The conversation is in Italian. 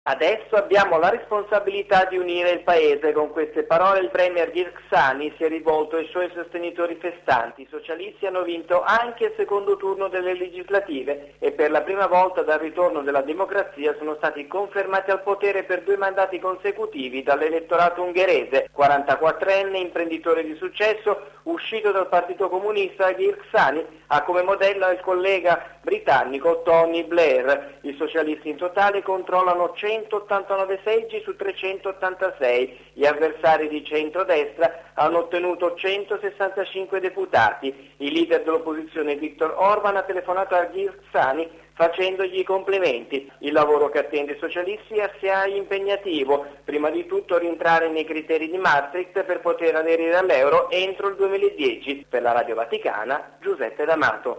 Adesso abbiamo la responsabilità di unire il Paese. Con queste parole il Premier Ghirksani si è rivolto ai suoi sostenitori festanti. I socialisti hanno vinto anche il secondo turno delle legislative e per la prima volta dal ritorno della democrazia sono stati confermati al potere per 2 mandati consecutivi dall'elettorato ungherese. 44enne, imprenditore di successo, uscito dal Partito Comunista, Ghirksani ha come modello il collega britannico Tony Blair. I socialisti in totale controllano 189 seggi su 386, gli avversari di centrodestra hanno ottenuto 165 deputati. Il leader dell'opposizione Viktor Orban ha telefonato a Ghirksani facendogli i complimenti. Il lavoro che attende i socialisti è assai impegnativo, prima di tutto rientrare nei criteri di Maastricht per poter aderire all'euro entro il 2010. Per la Radio Vaticana, Giuseppe D'Amato.